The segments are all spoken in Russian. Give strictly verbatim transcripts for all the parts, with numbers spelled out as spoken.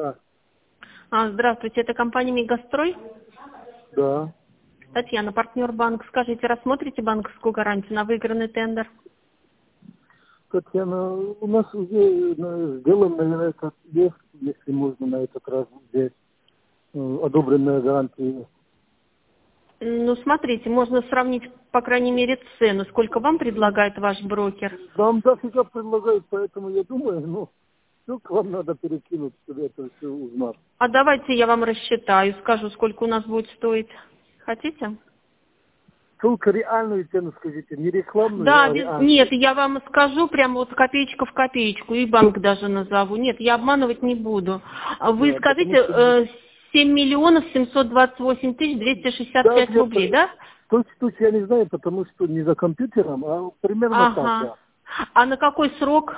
Да. А, здравствуйте, это компания «Мегастрой». Да. Татьяна, партнер банк. Скажите, рассмотрите банковскую гарантию на выигранный тендер? Татьяна, у нас уже э, сделано, наверное, это есть, если можно на этот раз взять э, одобренная гарантия. Ну, смотрите, можно сравнить, по крайней мере, цену. Сколько вам предлагает ваш брокер? Нам дофига предлагают, поэтому я думаю, ну, все к вам надо перекинуть, чтобы это все узнать. А давайте я вам рассчитаю, скажу, сколько у нас будет стоить. Хотите? Только реальную цену скажите, не рекламную, Да, а без... реальную. нет, я вам скажу прямо вот копеечка в копеечку, и банк даже назову. Нет, я обманывать не буду. А Вы Да, скажите, потому что... э, семь миллионов семьсот двадцать восемь тысяч двести шестьдесят Да, пять я рублей, по- да? точно я не знаю, потому что не за компьютером, а примерно так, Ага. да. А на какой срок?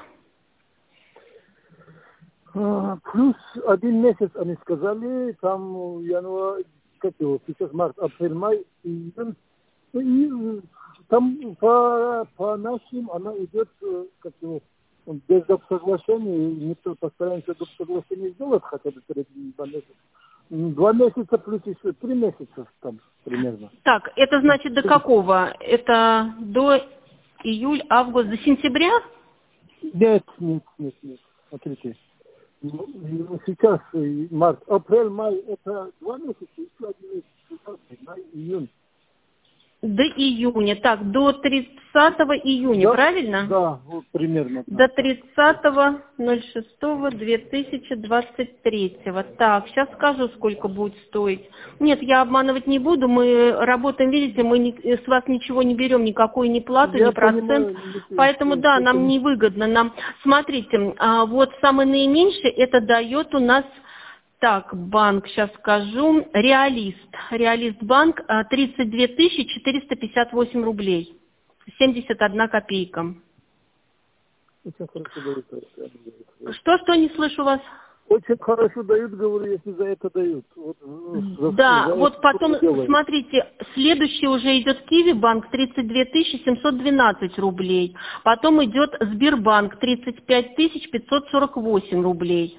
А, Плюс один месяц они сказали, там январь, как его, сейчас март, апрель, май, июнь. Ну, и там по, по нашим она идет, э, как его, без доп. Соглашения, и никто постараемся доп. Соглашения сделать хотя бы перед два месяца. М, Два месяца плюс еще три месяца там примерно. Так, это значит до какого? Это до июль, август, до сентября? Нет, нет, нет, нет. Смотрите. Ну, ну, сейчас э, март, апрель, май, это два месяца, еще один месяц, май, июнь. До июня. Так, до тридцатого июня, Да, правильно? да, вот примерно так. До тридцатого ноль шестого две тысячи двадцать третьего. Так, сейчас скажу, сколько будет стоить. Нет, я обманывать не буду. Мы работаем, видите, мы ни- с вас ничего не берем, никакую ни плату, ни Я процент. понимаю, не- Поэтому, не- да, нам это невыгодно. Нам, смотрите, а, вот самый наименьший, это дает у нас, так, банк, сейчас скажу, Реалист. Реалист банк, а, тридцать две тысячи четыреста пятьдесят восемь рублей. семьдесят одна копейка. очень хорошо дают. я говорю. Что, что, не слышу вас? Очень хорошо дают, говорю, если за это дают. Вот, ну, за, Да, за вот это потом, что делают. смотрите, следующий уже идет Киви банк, тридцать две тысячи семьсот двенадцать рублей. Потом идет Сбербанк, тридцать пять тысяч пятьсот сорок восемь рублей.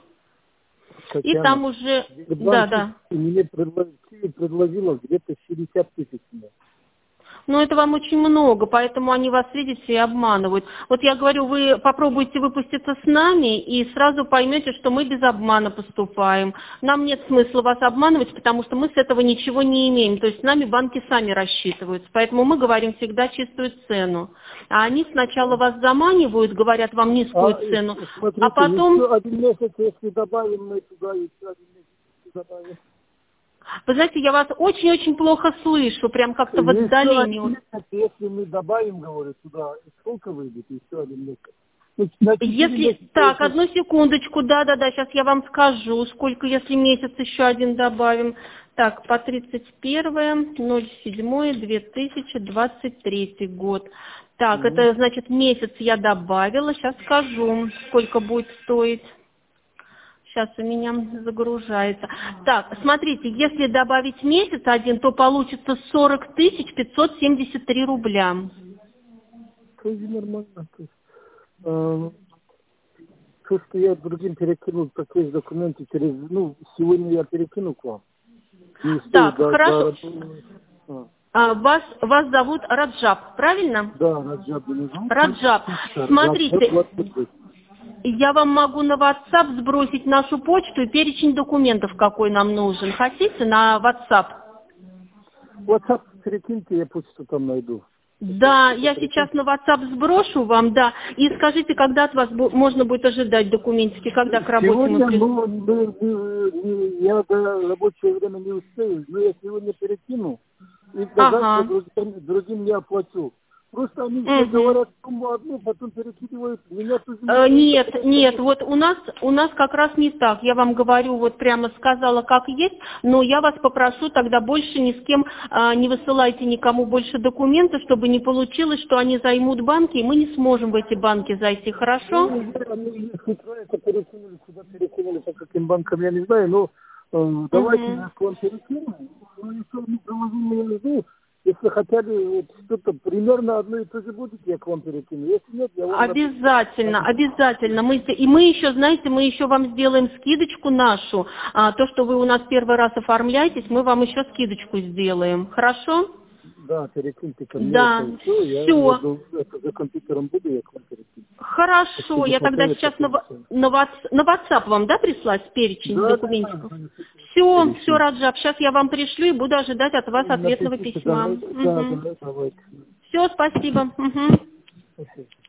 И Татьяна, там уже, да, банк да. мне предложила, предложила где-то шестьдесят тысяч. мне. Но это вам очень много, поэтому они вас, видите, и обманывают. Вот я говорю, вы попробуйте выпуститься с нами и сразу поймете, что мы без обмана поступаем. Нам нет смысла вас обманывать, потому что мы с этого ничего не имеем. То есть с нами банки сами рассчитываются. Поэтому мы говорим всегда чистую цену. А они сначала вас заманивают, говорят вам низкую А и цену, а смотрите, потом... еще один месяц, если добавим мы туда, еще один месяц добавим. Вы знаете, я вас очень-очень плохо слышу, прям как-то в Еще отдалении. один месяц, если мы добавим, говорю, туда, сколько выйдет? Еще один месяц. Ну, на четыре Если, месяца так, это одну секундочку, да-да-да, сейчас я вам скажу, сколько, если месяц еще один добавим. Так, по тридцать первое ноль седьмое две тысячи двадцать третий год. Так, Мгм. это значит месяц я добавила, сейчас скажу, сколько будет стоить. Сейчас у меня загружается. Так, смотрите, если добавить месяц один, то получится сорок тысяч пятьсот семьдесят три рубля. тоже нормально. То, есть, э, то, что я другим перекинул, такие документы через, ну, сегодня я перекину к вам. Не успею Так, до, хорошо. до, а, А, Вас, вас зовут Раджаб, правильно? да, Раджаб меня зовут. Раджаб, Раджаб смотрите, двадцать пять. я вам могу на WhatsApp сбросить нашу почту и перечень документов, какой нам нужен. Хотите на WhatsApp? WhatsApp перекиньте, я почту там найду. Это, Да, это я сейчас перекиньте. на WhatsApp сброшу вам, да. И скажите, когда от вас бу- можно будет ожидать документики, когда к работе мы Сегодня, при... ну, мы- мы- мы- я до рабочего время не успею, но я сегодня перекину, и до завтра Ага. другим, другим я оплачу. Просто они все Угу. говорят сумму одну, потом перекидывают, меня тоже не Э, устроит, Нет, потому что нет, вот у нас, у нас как раз не так. Я вам говорю, вот прямо сказала, как есть, но я вас попрошу тогда больше ни с кем а, не высылайте никому больше документы, чтобы не получилось, что они займут банки, и мы не сможем в эти банки зайти, хорошо? ну, они с утра это перекинули, куда перекинули, по каким банкам, я не знаю, но э, давайте Угу. я к вам перекину, но еще одну приложение я жду, Если хотели вот, что-то примерно одно и то же будет, я к вам перекину. Если нет, я вам... Обязательно, обязательно. Мы, и мы еще, знаете, мы еще вам сделаем скидочку нашу. А, то, что вы у нас первый раз оформляетесь, мы вам еще скидочку сделаем. Хорошо? Да, перекиньте ко мне. Да, все. Я, все. я, я за компьютером буду, я к вам перекину. Хорошо, Спасибо, я тогда хватает, сейчас на, ва- всё. на, ватс- на WhatsApp вам, да, прислать перечень Да, документиков? да, да. Все, Перечень. все, Раджаб, сейчас я вам пришлю и буду ожидать от вас ответного Напишите, письма. давай, да, да, давайте. Все, спасибо. Мгм. Спасибо.